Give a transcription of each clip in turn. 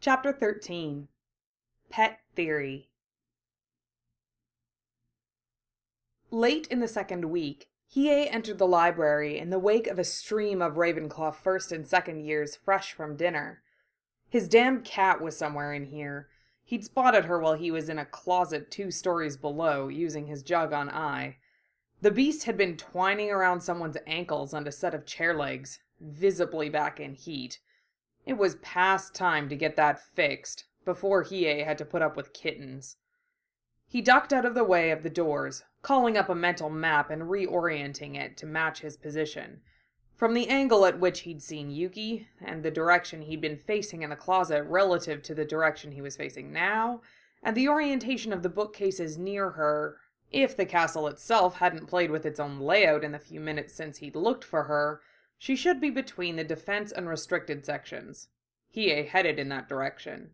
Chapter 13. Pet Theory. Late in the second week, Hiei entered the library in the wake of a stream of Ravenclaw first and second years fresh from dinner. His damned cat was somewhere in here. He'd spotted her while he was in a closet 2 stories below, using his Juggon eye. The beast had been twining around someone's ankles on a set of chair legs, visibly back in heat. It was past time to get that fixed, before Hiei had to put up with kittens. He ducked out of the way of the doors, calling up a mental map and reorienting it to match his position. From the angle at which he'd seen Yuki, and the direction he'd been facing in the closet relative to the direction he was facing now, and the orientation of the bookcases near her, if the castle itself hadn't played with its own layout in the few minutes since he'd looked for her, she should be between the defense and restricted sections. Hiei headed in that direction.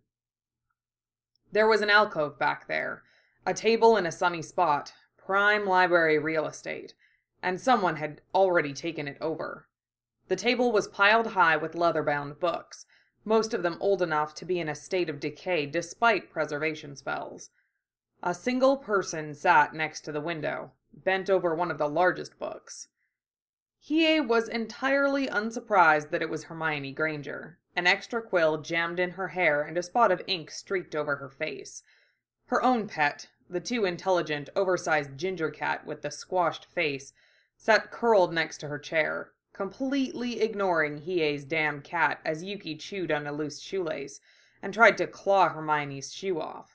There was an alcove back there, a table in a sunny spot, prime library real estate, and someone had already taken it over. The table was piled high with leather-bound books, most of them old enough to be in a state of decay despite preservation spells. A single person sat next to the window, bent over one of the largest books. Hiei was entirely unsurprised that it was Hermione Granger, an extra quill jammed in her hair and a spot of ink streaked over her face. Her own pet, the too intelligent, oversized ginger cat with the squashed face, sat curled next to her chair, completely ignoring Hiei's damn cat as Yuki chewed on a loose shoelace and tried to claw Hermione's shoe off.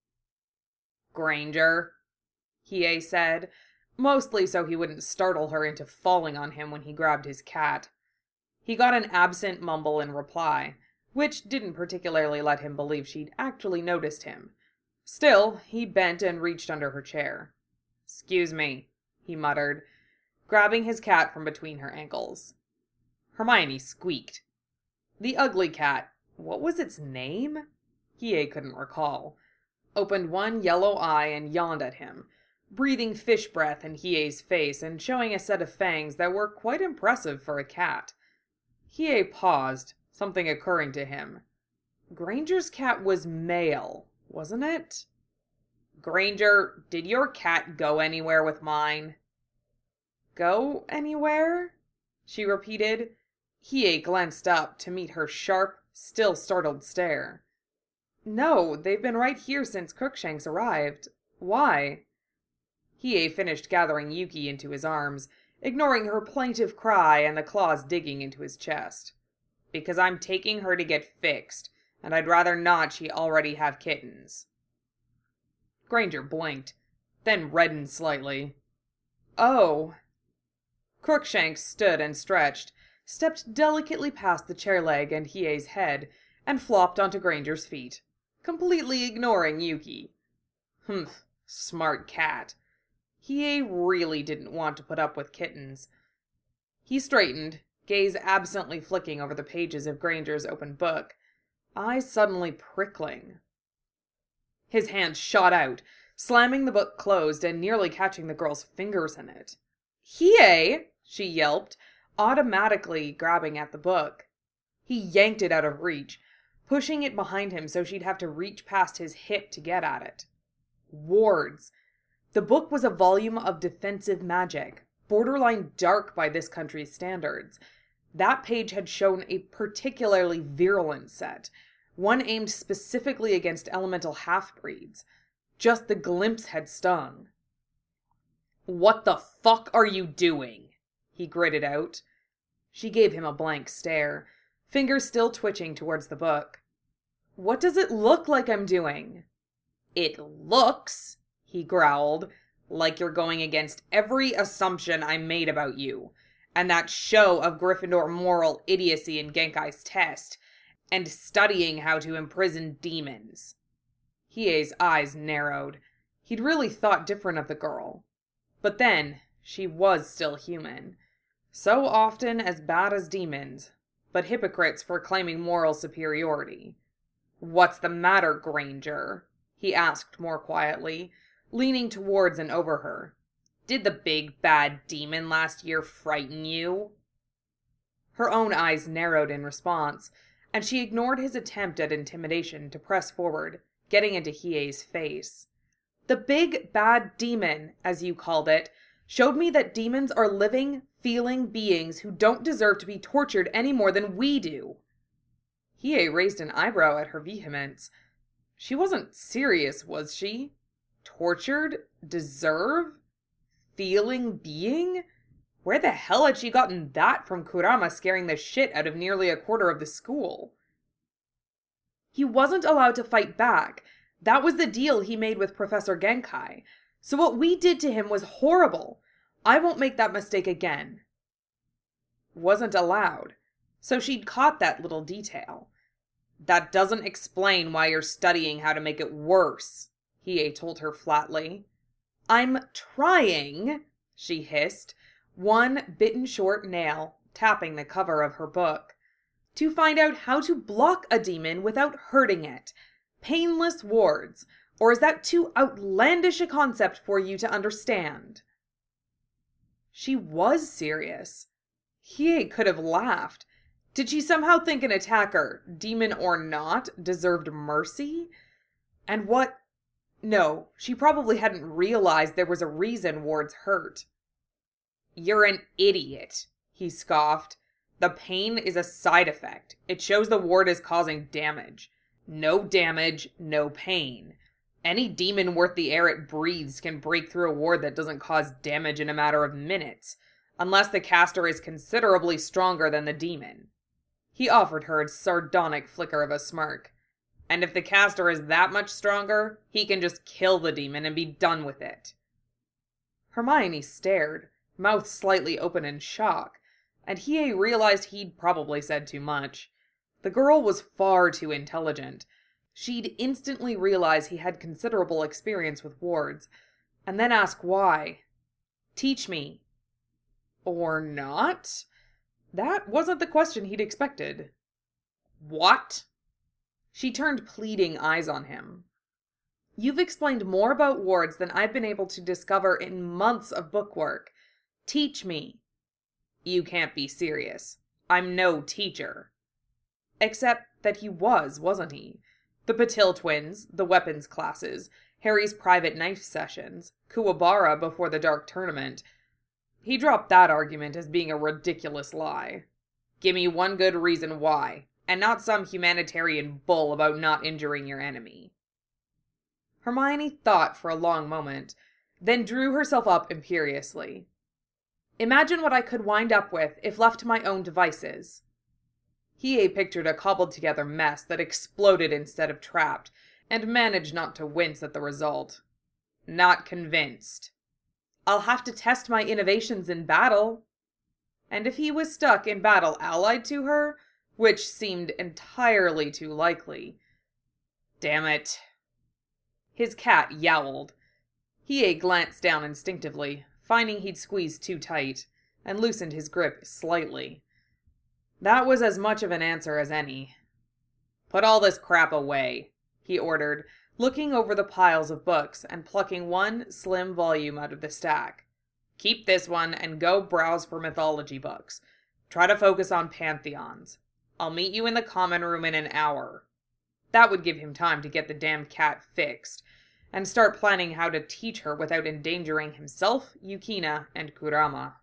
"Granger," Hiei said, mostly so he wouldn't startle her into falling on him when he grabbed his cat. He got an absent mumble in reply, which didn't particularly let him believe she'd actually noticed him. Still, he bent and reached under her chair. "'Scuse me," he muttered, grabbing his cat from between her ankles. Hermione squeaked. The ugly cat, what was its name? Hiei couldn't recall. Opened one yellow eye and yawned at him, breathing fish breath in Hiei's face and showing a set of fangs that were quite impressive for a cat. Hiei paused, something occurring to him. Granger's cat was male, wasn't it? "Granger, did your cat go anywhere with mine?" "Go anywhere?" she repeated. Hiei glanced up to meet her sharp, still startled stare. "No, they've been right here since Crookshanks arrived. Why?" Hiei finished gathering Yuki into his arms, ignoring her plaintive cry and the claws digging into his chest. "Because I'm taking her to get fixed, and I'd rather not she already have kittens." Granger blinked, then reddened slightly. "Oh." Crookshanks stood and stretched, stepped delicately past the chair leg and Hiei's head, and flopped onto Granger's feet, completely ignoring Yuki. Humph, smart cat. Hiei really didn't want to put up with kittens. He straightened, gaze absently flicking over the pages of Granger's open book, eyes suddenly prickling. His hand shot out, slamming the book closed and nearly catching the girl's fingers in it. "Hiei!" she yelped, automatically grabbing at the book. He yanked it out of reach, pushing it behind him so she'd have to reach past his hip to get at it. Wards. The book was a volume of defensive magic, borderline dark by this country's standards. That page had shown a particularly virulent set, one aimed specifically against elemental half-breeds. Just the glimpse had stung. "What the fuck are you doing?" he gritted out. She gave him a blank stare, fingers still twitching towards the book. "What does it look like I'm doing?" "It looks," he growled, "like you're going against every assumption I made about you, and that show of Gryffindor moral idiocy in Genkai's test, and studying how to imprison demons." Hiei's eyes narrowed. He'd really thought different of the girl. But then, she was still human. So often as bad as demons, but hypocrites for claiming moral superiority. "What's the matter, Granger?" he asked more quietly, leaning towards and over her. "Did the big bad demon last year frighten you?" Her own eyes narrowed in response, and she ignored his attempt at intimidation to press forward, getting into Hiei's face. The big bad demon, as you called it, showed me that demons are living, feeling beings who don't deserve to be tortured any more than we do. Hiei raised an eyebrow at her vehemence. She wasn't serious, was she? Tortured? Deserve? Feeling being? Where the hell had she gotten that from Kurama scaring the shit out of nearly a quarter of the school? He wasn't allowed to fight back. That was the deal he made with Professor Genkai. So what we did to him was horrible. I won't make that mistake again. Wasn't allowed. So she'd caught that little detail. That doesn't explain why you're studying how to make it worse, Hiei told her flatly. I'm trying, she hissed, one bitten short nail tapping the cover of her book, to find out how to block a demon without hurting it. Painless wards. Or is that too outlandish a concept for you to understand? She was serious. Hiei could have laughed. Did she somehow think an attacker, demon or not, deserved mercy? And what? No, she probably hadn't realized there was a reason wards hurt. You're an idiot, he scoffed. The pain is a side effect. It shows the ward is causing damage. No damage, no pain. Any demon worth the air it breathes can break through a ward that doesn't cause damage in a matter of minutes, unless the caster is considerably stronger than the demon. He offered her a sardonic flicker of a smirk. And if the caster is that much stronger, he can just kill the demon and be done with it. Hermione stared, mouth slightly open in shock, and Hiei realized he'd probably said too much. The girl was far too intelligent. She'd instantly realize he had considerable experience with wards, and then ask why. Teach me. Or not? That wasn't the question he'd expected. What? She turned pleading eyes on him. You've explained more about wards than I've been able to discover in months of bookwork. Teach me. You can't be serious. I'm no teacher. Except that he was, wasn't he? The Patil twins, the weapons classes, Harry's private knife sessions, Kuwabara before the Dark Tournament. He dropped that argument as being a ridiculous lie. Give me one good reason why, and not some humanitarian bull about not injuring your enemy. Hermione thought for a long moment, then drew herself up imperiously. Imagine what I could wind up with if left to my own devices. Hiei pictured a cobbled-together mess that exploded instead of trapped, and managed not to wince at the result. Not convinced. I'll have to test my innovations in battle. And if he was stuck in battle allied to her, which seemed entirely too likely. Damn it. His cat yowled. Hiei glanced down instinctively, finding he'd squeezed too tight, and loosened his grip slightly. That was as much of an answer as any. Put all this crap away, he ordered, looking over the piles of books and plucking one slim volume out of the stack. Keep this one and go browse for mythology books. Try to focus on pantheons. I'll meet you in the common room in an hour. That would give him time to get the damn cat fixed, and start planning how to teach her without endangering himself, Yukina, and Kurama.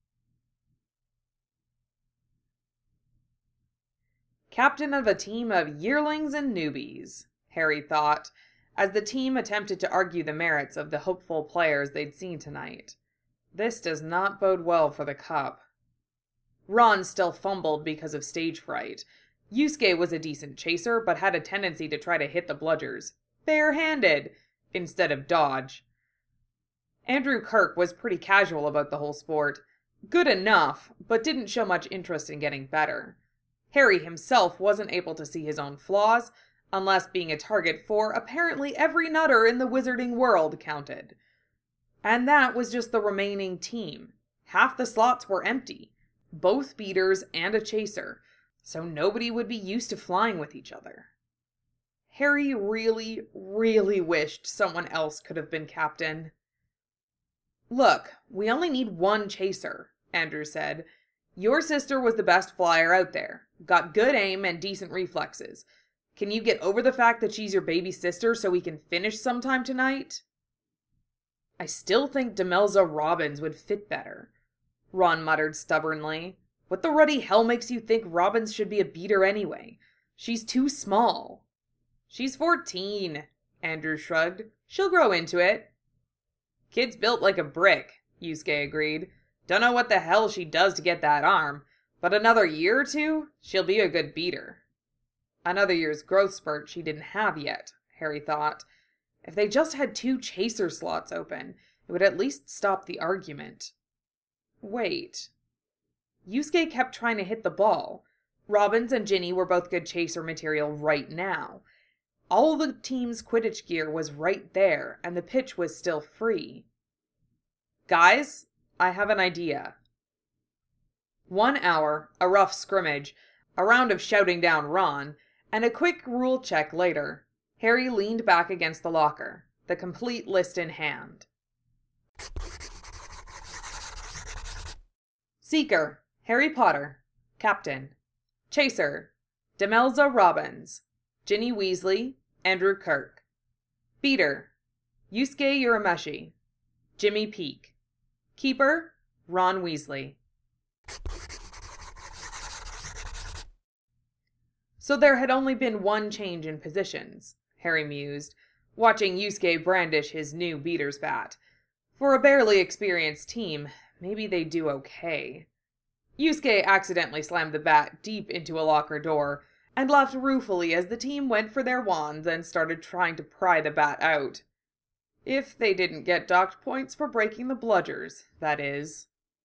Captain of a team of yearlings and newbies, Harry thought, as the team attempted to argue the merits of the hopeful players they'd seen tonight. This does not bode well for the cup. Ron still fumbled because of stage fright. Yusuke was a decent chaser, but had a tendency to try to hit the bludgers, bare-handed, instead of dodge. Andrew Kirk was pretty casual about the whole sport. Good enough, but didn't show much interest in getting better. Harry himself wasn't able to see his own flaws, unless being a target for apparently every nutter in the wizarding world counted. And that was just the remaining team. Half the slots were empty. Both beaters and a chaser, so nobody would be used to flying with each other. Harry really, really wished someone else could have been captain. Look, we only need one chaser, Andrew said. Your sister was the best flyer out there. Got good aim and decent reflexes. Can you get over the fact that she's your baby sister so we can finish sometime tonight?" "I still think Demelza Robbins would fit better," Ron muttered stubbornly. "What the ruddy hell makes you think Robbins should be a beater anyway? She's too small." "She's 14, Andrew shrugged. "She'll grow into it." "Kid's built like a brick," Yusuke agreed. "Dunno what the hell she does to get that arm, but another year or two, she'll be a good beater." Another year's growth spurt she didn't have yet, Harry thought. If they just had 2 chaser slots open, it would at least stop the argument. Wait. Yusuke kept trying to hit the ball. Robbins and Ginny were both good chaser material right now. All the team's Quidditch gear was right there, and the pitch was still free. "Guys, I have an idea." 1 hour, a rough scrimmage, a round of shouting down Ron, and a quick rule check later, Harry leaned back against the locker, the complete list in hand. Seeker, Harry Potter, Captain. Chaser, Demelza Robbins, Ginny Weasley, Andrew Kirk. Beater, Yusuke Urameshi, Jimmy Peake. Keeper, Ron Weasley. So there had only been one change in positions, Harry mused, watching Yusuke brandish his new beater's bat. For a barely experienced team, maybe they'd do okay. Yusuke accidentally slammed the bat deep into a locker door, and laughed ruefully as the team went for their wands and started trying to pry the bat out. If they didn't get docked points for breaking the bludgers, that is.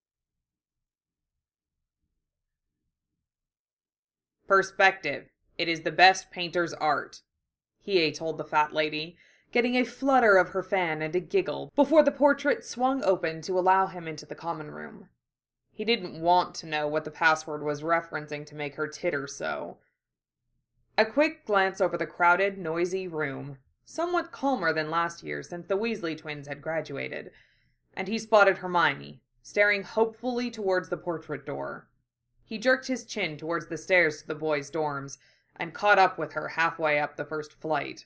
"Perspective. It is the best painter's art," Hiei told the fat lady, getting a flutter of her fan and a giggle before the portrait swung open to allow him into the common room. He didn't want to know what the password was referencing to make her titter so. A quick glance over the crowded, noisy room, somewhat calmer than last year since the Weasley twins had graduated, and he spotted Hermione, staring hopefully towards the portrait door. He jerked his chin towards the stairs to the boys' dorms, and caught up with her halfway up the first flight.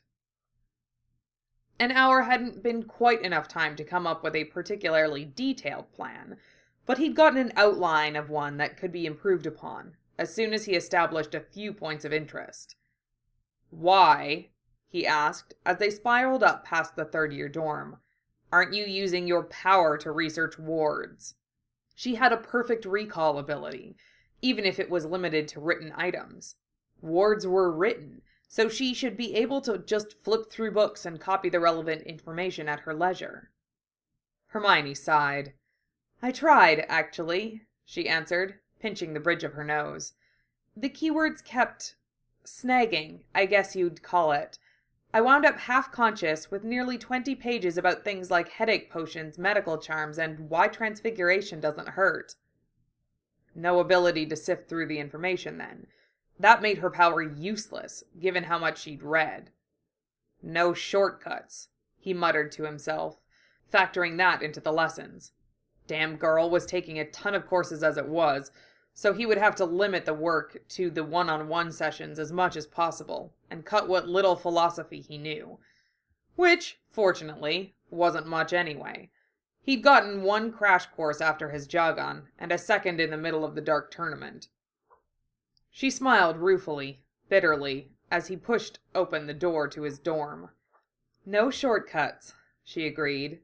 An hour hadn't been quite enough time to come up with a particularly detailed plan, but he'd gotten an outline of one that could be improved upon, as soon as he established a few points of interest. "Why," he asked, as they spiraled up past the third-year dorm, "aren't you using your power to research wards?" She had a perfect recall ability, even if it was limited to written items. Wards were written, so she should be able to just flip through books and copy the relevant information at her leisure. Hermione sighed. "I tried, actually," she answered, pinching the bridge of her nose. "The keywords kept snagging, I guess you'd call it. I wound up half-conscious with nearly 20 pages about things like headache potions, medical charms, and why transfiguration doesn't hurt." No ability to sift through the information, then. That made her power useless, given how much she'd read. No shortcuts, he muttered to himself, factoring that into the lessons. Damn girl was taking a ton of courses as it was, so he would have to limit the work to the one-on-one sessions as much as possible, and cut what little philosophy he knew. Which, fortunately, wasn't much anyway. He'd gotten 1 crash course after his Jagan, and a second in the middle of the dark tournament. She smiled ruefully, bitterly, as he pushed open the door to his dorm. "No shortcuts," she agreed.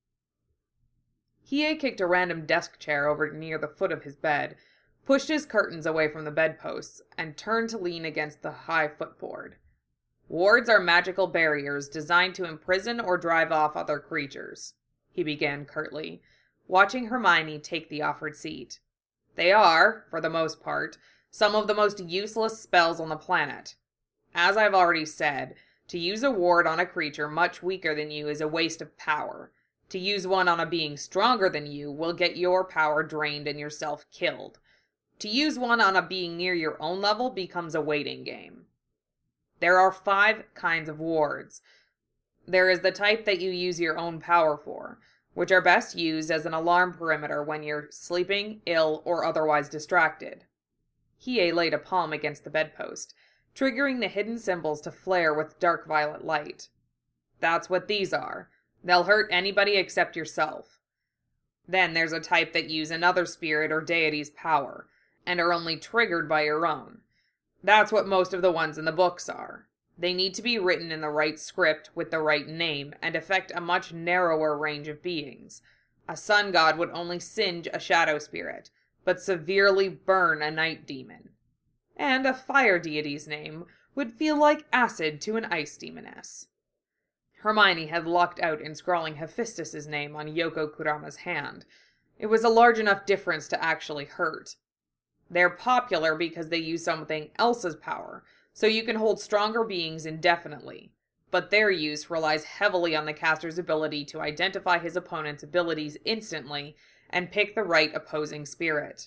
Hiei kicked a random desk chair over near the foot of his bed, pushed his curtains away from the bedposts, and turned to lean against the high footboard. "Wards are magical barriers designed to imprison or drive off other creatures," he began curtly, watching Hermione take the offered seat. "They are, for the most part, some of the most useless spells on the planet. As I've already said, to use a ward on a creature much weaker than you is a waste of power. To use one on a being stronger than you will get your power drained and yourself killed. To use one on a being near your own level becomes a waiting game. There are 5 kinds of wards. There is the type that you use your own power for, which are best used as an alarm perimeter when you're sleeping, ill, or otherwise distracted. Hiei laid a palm against the bedpost, triggering the hidden symbols to flare with dark violet light. That's what these are. They'll hurt anybody except yourself. Then there's a type that use another spirit or deity's power, and are only triggered by your own. That's what most of the ones in the books are. They need to be written in the right script with the right name and affect a much narrower range of beings. A sun god would only singe a shadow spirit, but severely burn a night demon. And a fire deity's name would feel like acid to an ice demoness. Hermione had lucked out in scrawling Hephaestus's name on Yoko Kurama's hand. It was a large enough difference to actually hurt. They're popular because they use something else's power, so you can hold stronger beings indefinitely, but their use relies heavily on the caster's ability to identify his opponent's abilities instantly and pick the right opposing spirit.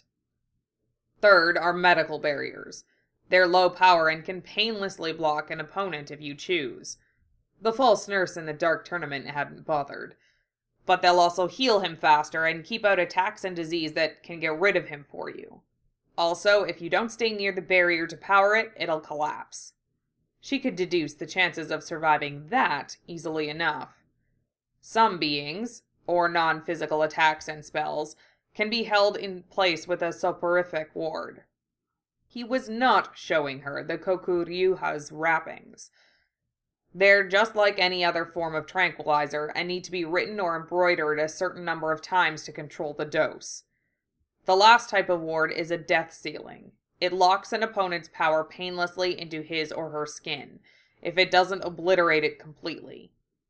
Third are medical barriers. They're low power and can painlessly block an opponent if you choose. The false nurse in the dark tournament hadn't bothered. But they'll also heal him faster and keep out attacks and disease that can get rid of him for you. Also, if you don't stay near the barrier to power it, it'll collapse. She could deduce the chances of surviving that easily enough. Some beings, or non-physical attacks and spells, can be held in place with a soporific ward. He was not showing her the Kokuryuha's wrappings. They're just like any other form of tranquilizer and need to be written or embroidered a certain number of times to control the dose. The last type of ward is a death sealing. It locks an opponent's power painlessly into his or her skin, if it doesn't obliterate it completely.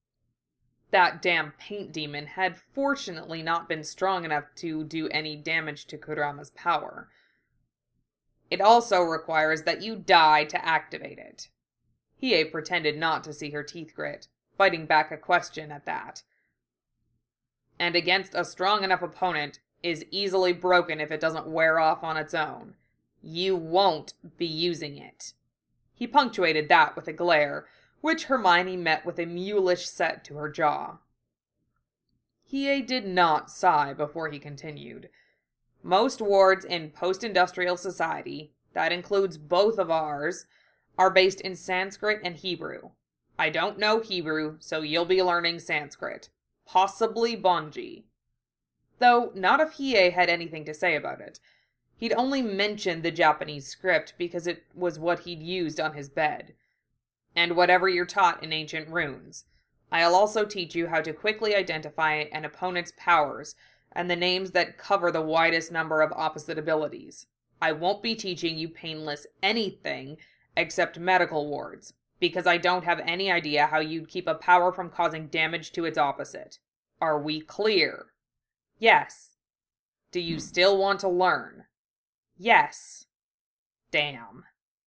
That damn paint demon had fortunately not been strong enough to do any damage to Kurama's power. It also requires that you die to activate it. Hiei pretended not to see her teeth grit, fighting back a question at that. And against a strong enough opponent, is easily broken if it doesn't wear off on its own. You won't be using it. He punctuated that with a glare, which Hermione met with a mulish set to her jaw. Hiei did not sigh before he continued. Most wards in post-industrial society, that includes both of ours, are based in Sanskrit and Hebrew. I don't know Hebrew, so you'll be learning Sanskrit. Possibly Bonji. Though not if Hiei had anything to say about it. He'd only mentioned the Japanese script because it was what he'd used on his bed. And whatever you're taught in ancient runes. I'll also teach you how to quickly identify an opponent's powers and the names that cover the widest number of opposite abilities. I won't be teaching you painless anything except medical wards, because I don't have any idea how you'd keep a power from causing damage to its opposite. Are we clear? Yes. Do you still want to learn? Yes. Damn.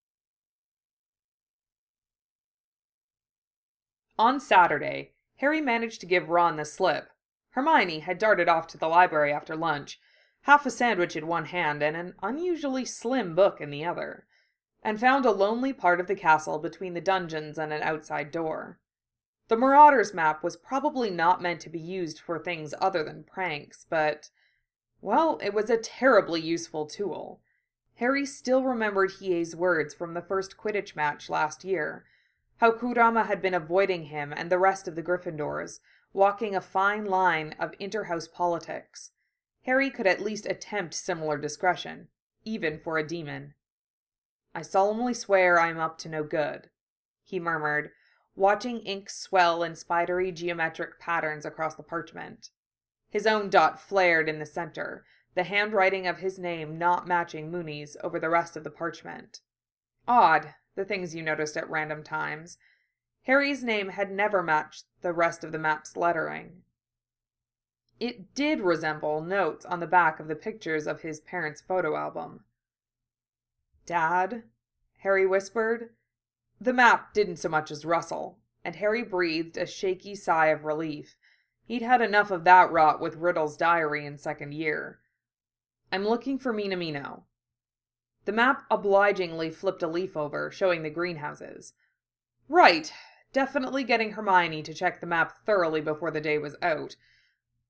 On Saturday, Harry managed to give Ron the slip. Hermione had darted off to the library after lunch, half a sandwich in one hand and an unusually slim book in the other, and found a lonely part of the castle between the dungeons and an outside door. The Marauder's map was probably not meant to be used for things other than pranks, but, well, it was a terribly useful tool. Harry still remembered Hiei's words from the first Quidditch match last year, how Kurama had been avoiding him and the rest of the Gryffindors, walking a fine line of interhouse politics. Harry could at least attempt similar discretion, even for a demon. "I solemnly swear I am up to no good," he murmured, watching ink swell in spidery geometric patterns across the parchment. His own dot flared in the center, the handwriting of his name not matching Moony's over the rest of the parchment. Odd, the things you noticed at random times. Harry's name had never matched the rest of the map's lettering. It did resemble notes on the back of the pictures of his parents' photo album. "Dad?" Harry whispered. The map didn't so much as rustle, and Harry breathed a shaky sigh of relief. He'd had enough of that rot with Riddle's diary in second year. "I'm looking for Minamino." The map obligingly flipped a leaf over, showing the greenhouses. Right, definitely getting Hermione to check the map thoroughly before the day was out.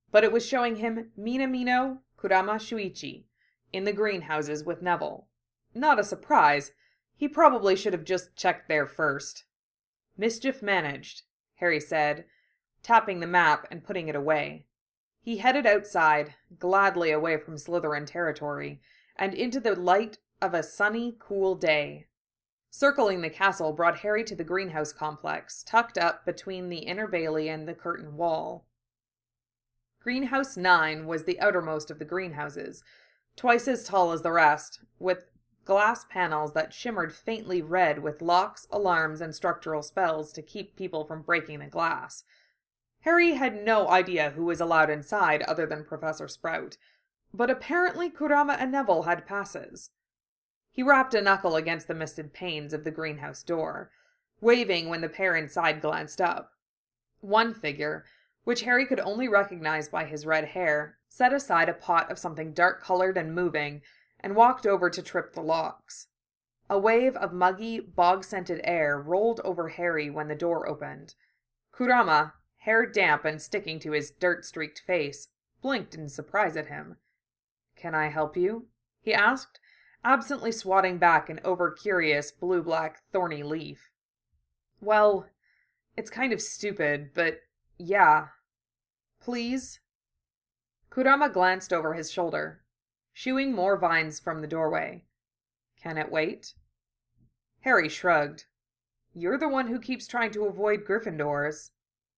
but it was showing him Minamino Kurama Shuichi in the greenhouses with Neville. Not a surprise. He probably should have just checked there first. Mischief managed, Harry said, tapping the map and putting it away. He headed outside, gladly away from Slytherin territory, and into the light of a sunny, cool day. Circling the castle brought Harry to the greenhouse complex, tucked up between the inner bailey and the curtain wall. Greenhouse 9 was the outermost of the greenhouses, twice as tall as the rest, with glass panels that shimmered faintly red with locks, alarms, and structural spells to keep people from breaking the glass. Harry had no idea who was allowed inside other than Professor Sprout, but apparently Kurama and Neville had passes. He rapped a knuckle against the misted panes of the greenhouse door, waving when the pair inside glanced up. One figure, which Harry could only recognize by his red hair, set aside a pot of something dark-colored and moving, and walked over to trip the locks. A wave of muggy, bog-scented air rolled over Harry when the door opened. Kurama, hair damp and sticking to his dirt-streaked face, blinked in surprise at him. "Can I help you?" he asked, absently swatting back an over-curious blue-black thorny leaf. "Well, it's kind of stupid, but yeah. Please?" Kurama glanced over his shoulder, shooing more vines from the doorway. "Can it wait?" Harry shrugged. "You're the one who keeps trying to avoid Gryffindors."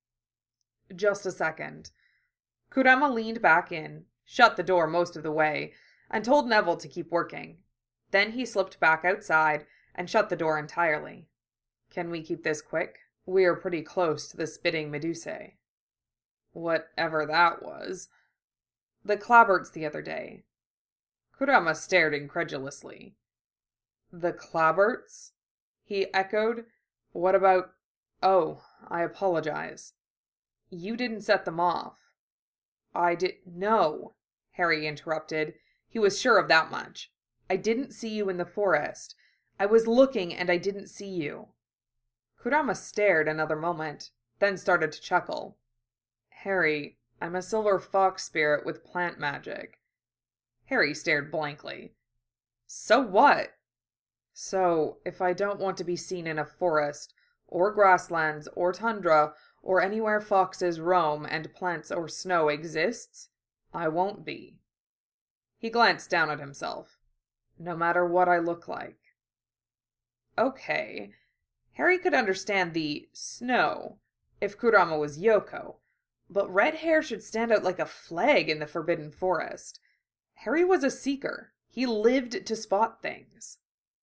"Just a second." Kurama leaned back in, shut the door most of the way, and told Neville to keep working. Then he slipped back outside and shut the door entirely. "Can we keep this quick? We're pretty close to the spitting Medusae." "Whatever that was." "The Clabberts the other day." Kurama stared incredulously. "The Clabberts?" he echoed. "What about— Oh, I apologize." "You didn't set them off." No," Harry interrupted. He was sure of that much. "I didn't see you in the forest. I was looking and I didn't see you." Kurama stared another moment, then started to chuckle. "Harry, I'm a silver fox spirit with plant magic." Harry stared blankly. "So what?" "So, if I don't want to be seen in a forest, or grasslands, or tundra, or anywhere foxes roam and plants or snow exists, I won't be." He glanced down at himself. "No matter what I look like." Okay. Harry could understand the snow if Kurama was Yoko, but red hair should stand out like a flag in the Forbidden Forest. Harry was a seeker. He lived to spot things.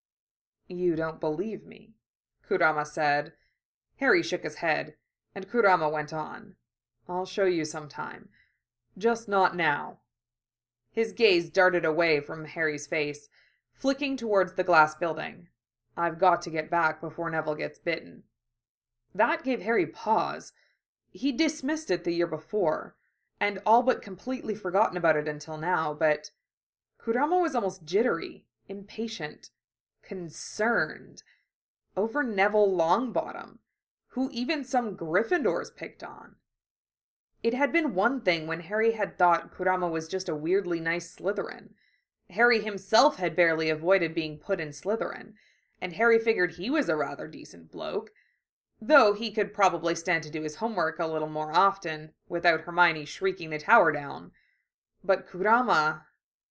"You don't believe me," Kurama said. Harry shook his head, and Kurama went on. "I'll show you sometime. Just not now." His gaze darted away from Harry's face, flicking towards the glass building. "I've got to get back before Neville gets bitten." That gave Harry pause. He dismissed it the year before, and all but completely forgotten about it until now, but Kurama was almost jittery, impatient, concerned. Over Neville Longbottom, who even some Gryffindors picked on. It had been one thing when Harry had thought Kurama was just a weirdly nice Slytherin. Harry himself had barely avoided being put in Slytherin, and Harry figured he was a rather decent bloke, though he could probably stand to do his homework a little more often, without Hermione shrieking the tower down. But Kurama—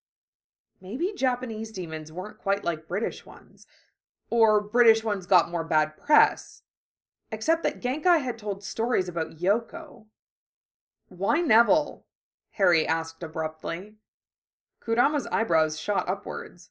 Maybe Japanese demons weren't quite like British ones, or British ones got more bad press, except that Genkai had told stories about Yoko. "Why Neville?" Harry asked abruptly. Kurama's eyebrows shot upwards.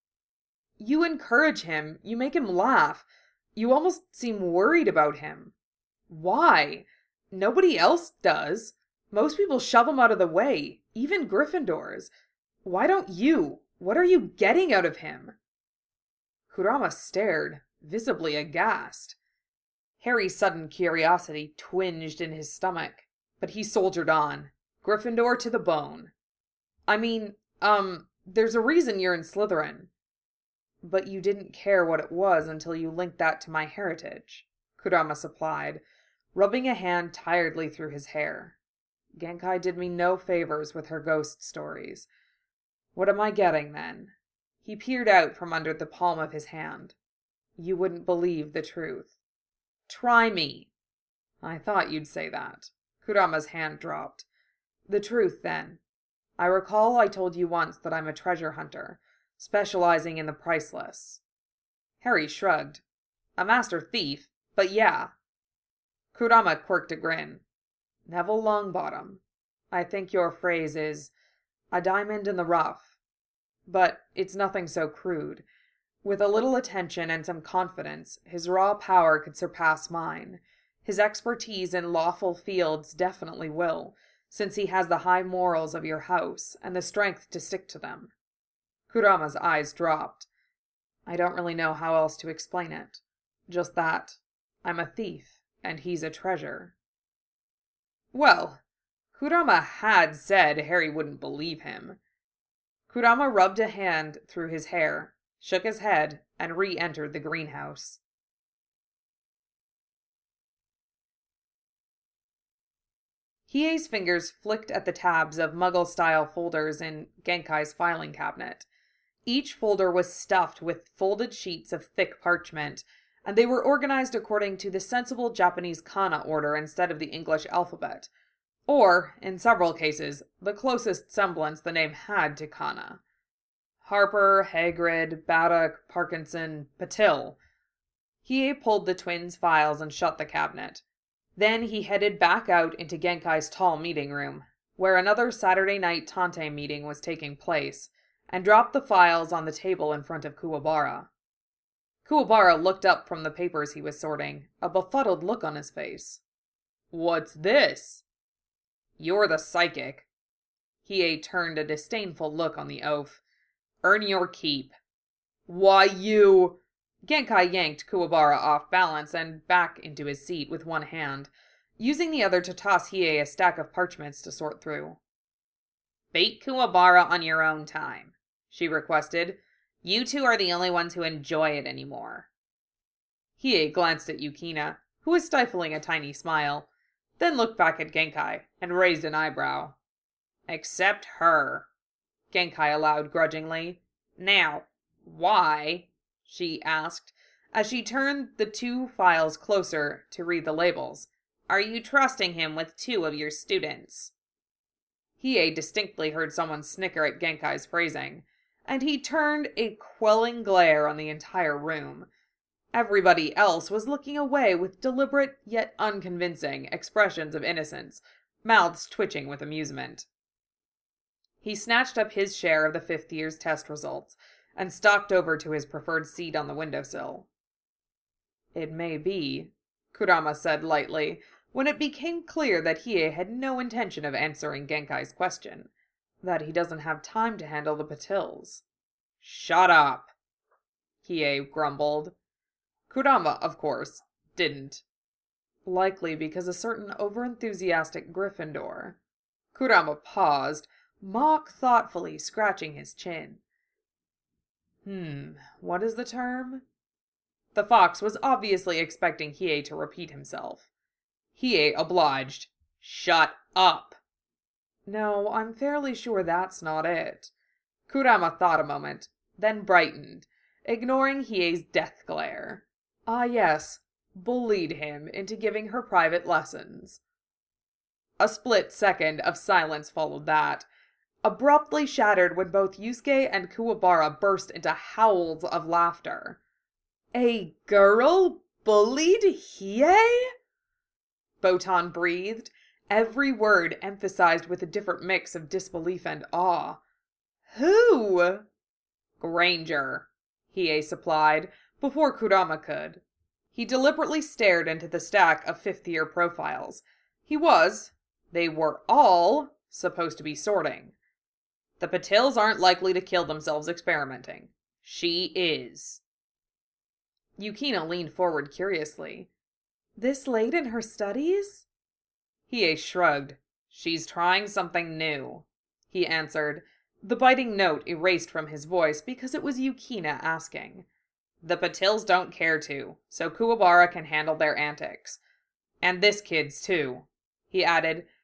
"You encourage him. You make him laugh. You almost seem worried about him. Why? Nobody else does. Most people shove him out of the way, even Gryffindors. Why don't you? What are you getting out of him?" Kurama stared, visibly aghast. Harry's sudden curiosity twinged in his stomach, but he soldiered on, Gryffindor to the bone. "I mean, there's a reason you're in Slytherin." "But you didn't care what it was until you linked that to my heritage," Kurama supplied, rubbing a hand tiredly through his hair. Genkai did me no favors with her ghost stories. What am I getting, then? He peered out from under the palm of his hand. You wouldn't believe the truth. Try me. I thought you'd say that. Kurama's hand dropped. The truth, then. I recall I told you once that I'm a treasure hunter, specializing in the priceless. Harry shrugged. A master thief, but yeah. Kurama quirked a grin. Neville Longbottom. I think your phrase is a diamond in the rough. But it's nothing so crude. With a little attention and some confidence, his raw power could surpass mine. His expertise in lawful fields definitely will, since he has the high morals of your house and the strength to stick to them. Kurama's eyes dropped. I don't really know how else to explain it. Just that I'm a thief, and he's a treasure. Well, Kurama had said Harry wouldn't believe him. Kurama rubbed a hand through his hair, shook his head, and re-entered the greenhouse. Hiei's fingers flicked at the tabs of Muggle-style folders in Genkai's filing cabinet. Each folder was stuffed with folded sheets of thick parchment, and they were organized according to the sensible Japanese kana order instead of the English alphabet, or, in several cases, the closest semblance the name had to kana. Harper, Hagrid, Baddock, Parkinson, Patil. Hiei pulled the twins' files and shut the cabinet. Then he headed back out into Genkai's tall meeting room, where another Saturday night Tante meeting was taking place, and dropped the files on the table in front of Kuwabara. Kuwabara looked up from the papers he was sorting, a befuddled look on his face. What's this? You're the psychic. Hiei turned a disdainful look on the oaf. Earn your keep. Why, you... Genkai yanked Kuwabara off balance and back into his seat with one hand, using the other to toss Hiei a stack of parchments to sort through. Bait Kuwabara on your own time, she requested. You two are the only ones who enjoy it anymore. Hiei glanced at Yukina, who was stifling a tiny smile, then looked back at Genkai and raised an eyebrow. Except her, Genkai allowed grudgingly. Now, why? She asked, as she turned the two files closer to read the labels. Are you trusting him with two of your students? Hiei distinctly heard someone snicker at Genkai's phrasing, and he turned a quelling glare on the entire room. Everybody else was looking away with deliberate yet unconvincing expressions of innocence, mouths twitching with amusement. He snatched up his share of the fifth year's test results and stalked over to his preferred seat on the windowsill. It may be, Kurama said lightly, when it became clear that Hiei had no intention of answering Genkai's question, that he doesn't have time to handle the Patils. Shut up, Hiei grumbled. Kurama, of course, didn't. Likely because a certain overenthusiastic Gryffindor. Kurama paused, mock thoughtfully scratching his chin. What is the term? The fox was obviously expecting Hiei to repeat himself. Hiei obliged. Shut up! No, I'm fairly sure that's not it. Kurama thought a moment, then brightened, ignoring Hiei's death glare. Ah yes, bullied him into giving her private lessons. A split second of silence followed that, abruptly shattered when both Yusuke and Kuwabara burst into howls of laughter. A girl bullied Hiei? Botan breathed, every word emphasized with a different mix of disbelief and awe. Who? Granger, Hiei supplied, before Kurama could. He deliberately stared into the stack of fifth-year profiles. They were all supposed to be sorting. The Patils aren't likely to kill themselves experimenting. She is. Yukina leaned forward curiously. This late in her studies? Hiei shrugged. She's trying something new, he answered, the biting note erased from his voice because it was Yukina asking. The Patils don't care to, so Kuwabara can handle their antics. And this kid's too, he added,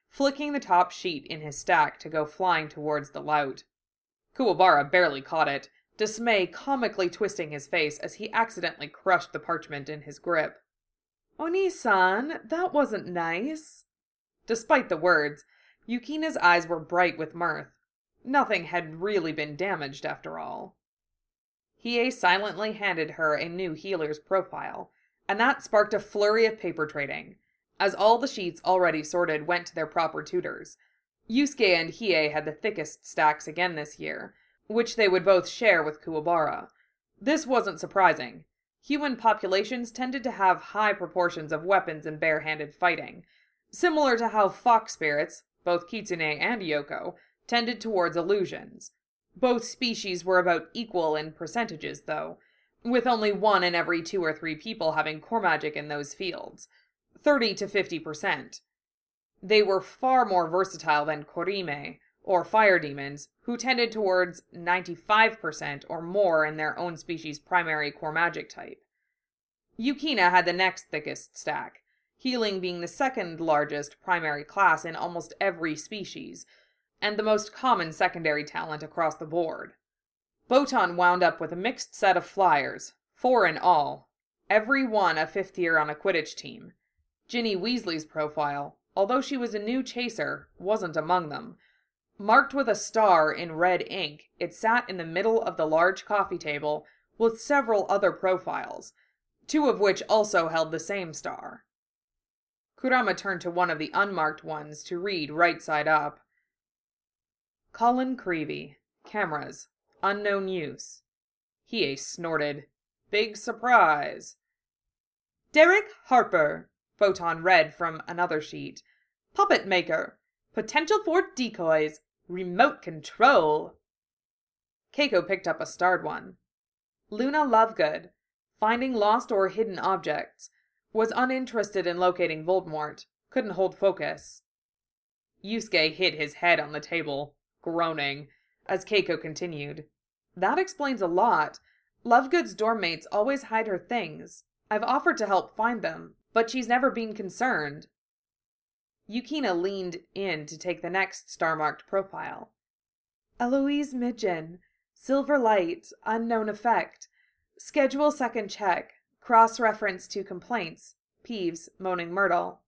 flicking the top sheet in his stack to go flying towards the lout. Kuwabara barely caught it, dismay comically twisting his face as he accidentally crushed the parchment in his grip. "Oni-san, that wasn't nice." Despite the words, Yukina's eyes were bright with mirth. Nothing had really been damaged after all. Hiei silently handed her a new healer's profile, and that sparked a flurry of paper trading, as all the sheets already sorted went to their proper tutors. Yusuke and Hiei had the thickest stacks again this year, which they would both share with Kuwabara. This wasn't surprising. Human populations tended to have high proportions of weapons and bare-handed fighting, similar to how fox spirits, both Kitsune and Yoko, tended towards illusions. Both species were about equal in percentages, though, with only 1 in every 2 or 3 people having core magic in those fields, 30 to 50%. They were far more versatile than Korime, or fire demons, who tended towards 95% or more in their own species' primary core magic type. Yukina had the next thickest stack, healing being the second largest primary class in almost every species, and the most common secondary talent across the board. Botan wound up with a mixed set of flyers, 4 in all, every one a 5th year on a Quidditch team. Ginny Weasley's profile, although she was a new chaser, wasn't among them. Marked with a star in red ink, it sat in the middle of the large coffee table with several other profiles, 2 of which also held the same star. Kurama turned to one of the unmarked ones to read right side up. Colin Creevy. Cameras. Unknown use. Hiei snorted. Big surprise. Derek Harper. Photon read from another sheet. Puppet maker. Potential for decoys. Remote control. Keiko picked up a starred one. Luna Lovegood. Finding lost or hidden objects. Was uninterested in locating Voldemort. Couldn't hold focus. Yusuke hit his head on the table, groaning, as Keiko continued. That explains a lot. Lovegood's dorm mates always hide her things. I've offered to help find them, but she's never been concerned. Yukina leaned in to take the next star-marked profile. Eloise Midgen. Silver light. Unknown effect. Schedule second check. Cross-reference to complaints. Peeves, Moaning Myrtle.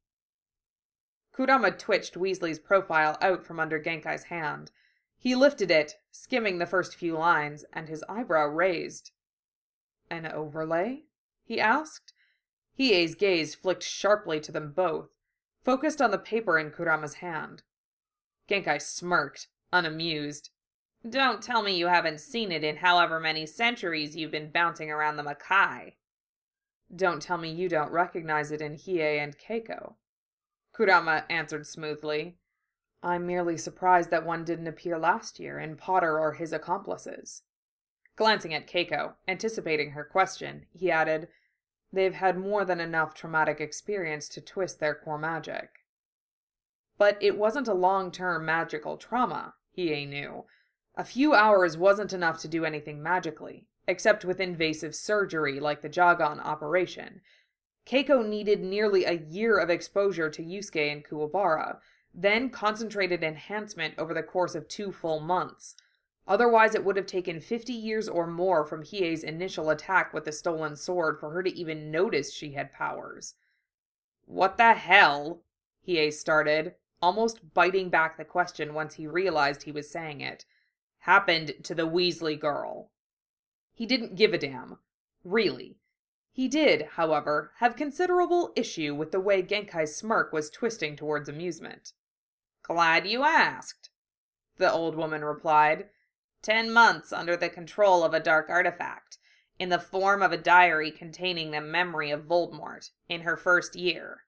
Kurama twitched Weasley's profile out from under Genkai's hand. He lifted it, skimming the first few lines, and his eyebrow raised. An overlay? He asked. Hiei's gaze flicked sharply to them both, focused on the paper in Kurama's hand. Genkai smirked, unamused. Don't tell me you haven't seen it in however many centuries you've been bouncing around the Makai. Don't tell me you don't recognize it in Hiei and Keiko. Kurama answered smoothly. I'm merely surprised that one didn't appear last year in Potter or his accomplices. Glancing at Keiko, anticipating her question, he added, They've had more than enough traumatic experience to twist their core magic. But it wasn't a long-term magical trauma, Hiei knew. A few hours wasn't enough to do anything magically, except with invasive surgery like the Jagan operation. Keiko needed nearly a year of exposure to Yusuke and Kuwabara, then concentrated enhancement over the course of 2 full months. Otherwise, it would have taken 50 years or more from Hiei's initial attack with the stolen sword for her to even notice she had powers. What the hell? Hiei started, almost biting back the question once he realized he was saying it. Happened to the Weasley girl. He didn't give a damn. Really. He did, however, have considerable issue with the way Genkai's smirk was twisting towards amusement. Glad you asked, the old woman replied. 10 months under the control of a dark artifact, in the form of a diary containing the memory of Voldemort, in her first year.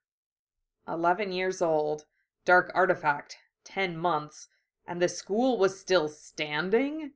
11 years old, dark artifact, 10 months, and the school was still standing?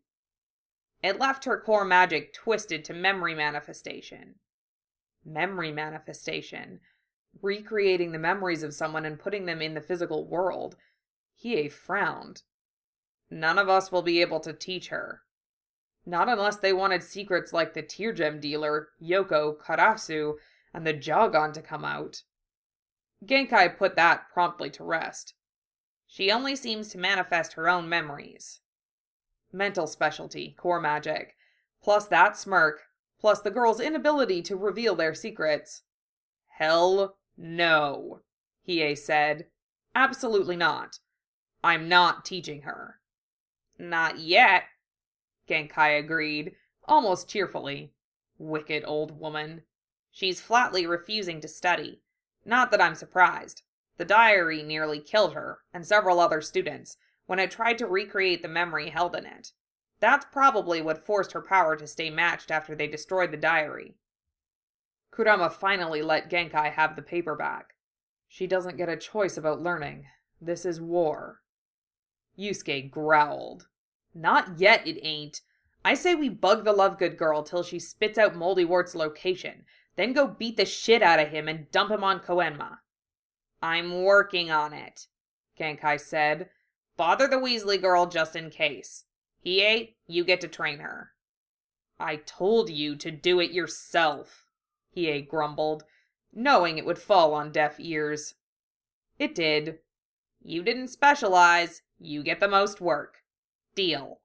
It left her core magic twisted to memory manifestation. Memory manifestation. Recreating the memories of someone and putting them in the physical world. Hiei frowned. None of us will be able to teach her. Not unless they wanted secrets like the tear gem dealer, Yoko, Karasu, and the Jagan to come out. Genkai put that promptly to rest. She only seems to manifest her own memories. Mental specialty, core magic. Plus that smirk. Plus the girl's inability to reveal their secrets. Hell no, Hiei said. Absolutely not. I'm not teaching her. Not yet, Genkai agreed, almost cheerfully. Wicked old woman. She's flatly refusing to study. Not that I'm surprised. The diary nearly killed her, and several other students, when it tried to recreate the memory held in it. That's probably what forced her power to stay matched after they destroyed the diary. Kurama finally let Genkai have the paper back. She doesn't get a choice about learning. This is war. Yusuke growled. Not yet, it ain't. I say we bug the Lovegood girl till she spits out Moldywart's location, then go beat the shit out of him and dump him on Koenma. I'm working on it, Genkai said. Bother the Weasley girl just in case. Hiei, you get to train her. I told you to do it yourself, Hiei grumbled, knowing it would fall on deaf ears. It did. You didn't specialize, you get the most work. Deal.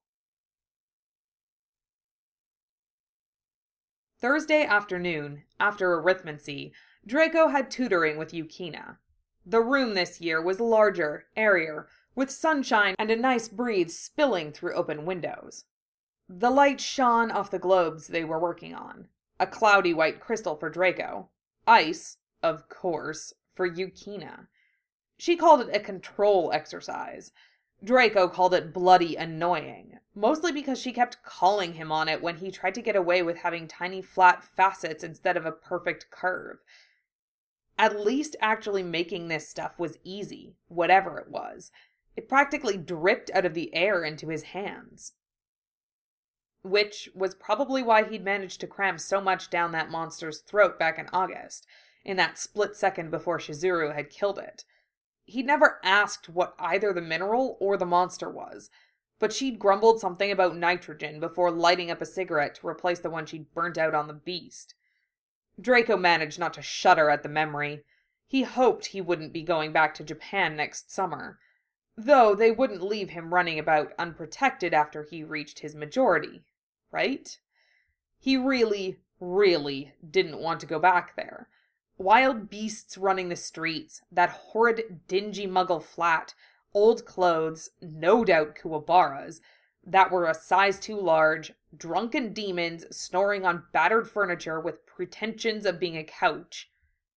Thursday afternoon, after arithmancy, Draco had tutoring with Yukina. The room this year was larger, airier, with sunshine and a nice breeze spilling through open windows. The light shone off the globes they were working on. A cloudy white crystal for Draco. Ice, of course, for Yukina. She called it a control exercise. Draco called it bloody annoying, mostly because she kept calling him on it when he tried to get away with having tiny flat facets instead of a perfect curve. At least actually making this stuff was easy, whatever it was. It practically dripped out of the air into his hands. Which was probably why he'd managed to cram so much down that monster's throat back in August, in that split second before Shizuru had killed it. He'd never asked what either the mineral or the monster was, but she'd grumbled something about nitrogen before lighting up a cigarette to replace the one she'd burnt out on the beast. Draco managed not to shudder at the memory. He hoped he wouldn't be going back to Japan next summer, though they wouldn't leave him running about unprotected after he reached his majority, right? He really, really didn't want to go back there. Wild beasts running the streets, that horrid dingy muggle flat, old clothes, no doubt Kuwabaras, that were a size too large, drunken demons snoring on battered furniture with pretensions of being a couch.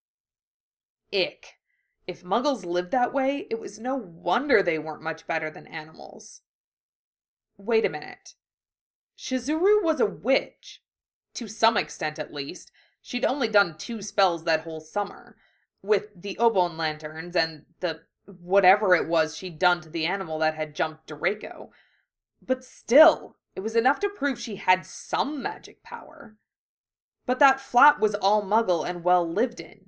Ick. If muggles lived that way, it was no wonder they weren't much better than animals. Wait a minute. Shizuru was a witch. To some extent, at least. She'd only done 2 spells that whole summer, with the Obon lanterns and the whatever it was she'd done to the animal that had jumped Draco. But still, it was enough to prove she had some magic power. But that flat was all muggle and well lived in.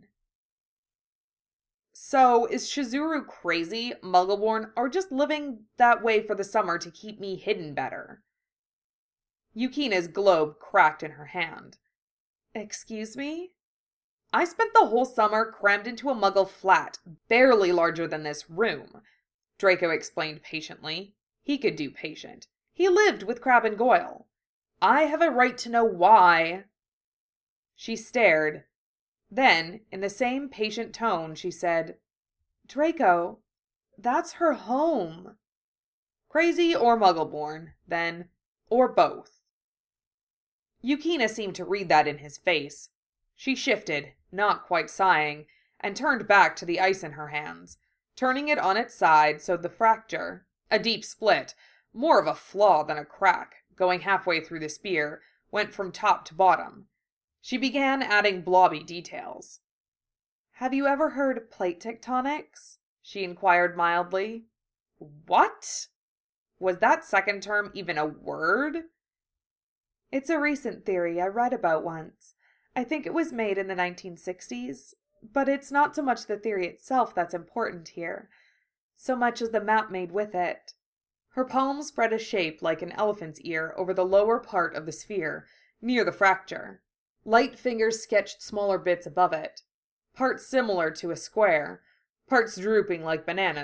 So, is Shizuru crazy, muggleborn, or just living that way for the summer to keep me hidden better? Yukina's globe cracked in her hand. Excuse me? I spent the whole summer crammed into a muggle flat, barely larger than this room, Draco explained patiently. He could do patient. He lived with Crabbe and Goyle. I have a right to know why. She stared. Then, in the same patient tone, she said, Draco, that's her home. Crazy or muggleborn, then, or both. Yukina seemed to read that in his face. She shifted, not quite sighing, and turned back to the ice in her hands, turning it on its side so the fracture, a deep split, more of a flaw than a crack, going halfway through the spear, went from top to bottom. She began adding blobby details. Have you ever heard plate tectonics? She inquired mildly. What? Was that second term even a word? It's a recent theory I read about once. I think it was made in the 1960s, but it's not so much the theory itself that's important here, so much as the map made with it. Her palm spread a shape like an elephant's ear over the lower part of the sphere, near the fracture. Light fingers sketched smaller bits above it, parts similar to a square, parts drooping like bananas,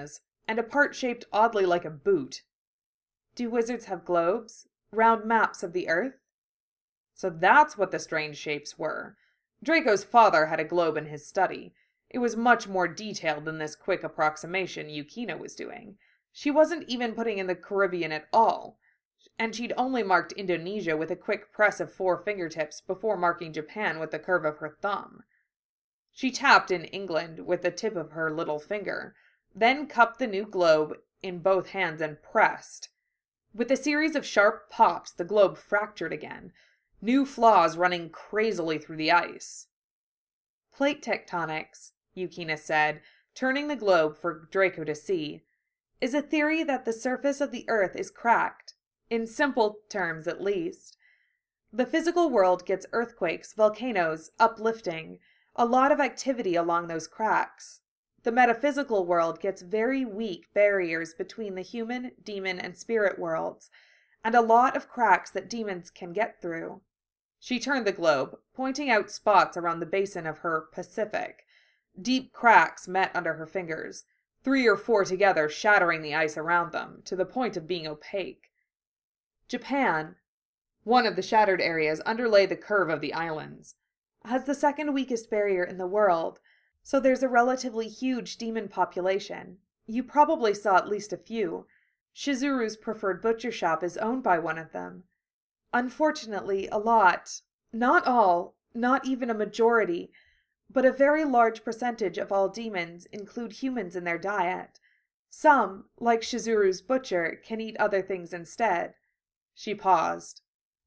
and a part shaped oddly like a boot. Do wizards have globes? Round maps of the earth? So that's what the strange shapes were. Draco's father had a globe in his study. It was much more detailed than this quick approximation Yukina was doing. She wasn't even putting in the Caribbean at all, and she'd only marked Indonesia with a quick press of 4 fingertips before marking Japan with the curve of her thumb. She tapped in England with the tip of her little finger, then cupped the new globe in both hands and pressed. With a series of sharp pops, the globe fractured again, new flaws running crazily through the ice. Plate tectonics, Yukina said, turning the globe for Draco to see, is a theory that the surface of the earth is cracked, in simple terms at least. The physical world gets earthquakes, volcanoes, uplifting, a lot of activity along those cracks. The metaphysical world gets very weak barriers between the human, demon, and spirit worlds, and a lot of cracks that demons can get through. She turned the globe, pointing out spots around the basin of her Pacific. Deep cracks met under her fingers, 3 or 4 together shattering the ice around them, to the point of being opaque. Japan, one of the shattered areas underlay the curve of the islands, has the second weakest barrier in the world, so there's a relatively huge demon population. You probably saw at least a few. Shizuru's preferred butcher shop is owned by one of them. Unfortunately, a lot, not all, not even a majority, but a very large percentage of all demons include humans in their diet. Some, like Shizuru's butcher, can eat other things instead. She paused.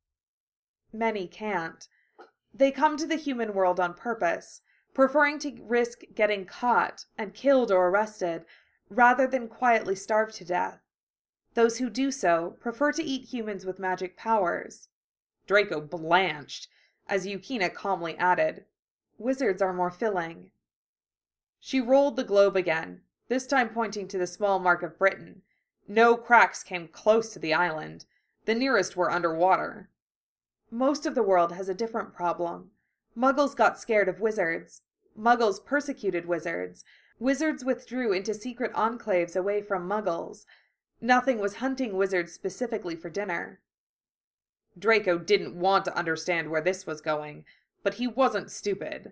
Many can't. They come to the human world on purpose, preferring to risk getting caught and killed or arrested, rather than quietly starve to death. Those who do so prefer to eat humans with magic powers. Draco blanched, as Yukina calmly added, "Wizards are more filling." She rolled the globe again, this time pointing to the small mark of Britain. No cracks came close to the island. The nearest were underwater. Most of the world has a different problem. Muggles got scared of wizards. Muggles persecuted wizards. Wizards withdrew into secret enclaves away from Muggles. Nothing was hunting wizards specifically for dinner. Draco didn't want to understand where this was going, but he wasn't stupid.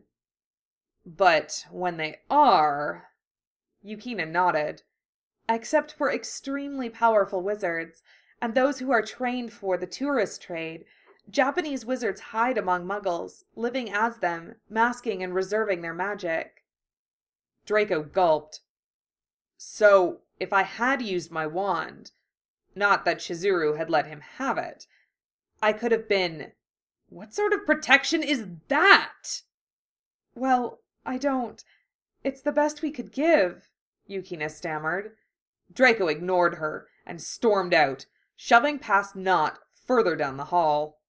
But when they are... Yukina nodded. Except for extremely powerful wizards, and those who are trained for the tourist trade, Japanese wizards hide among Muggles, living as them, masking and reserving their magic. Draco gulped. So, if I had used my wand, not that Shizuru had let him have it, I could have been... What sort of protection is that? Well, I don't... It's the best we could give, Yukina stammered. Draco ignored her and stormed out, shoving past Knot further down the hall.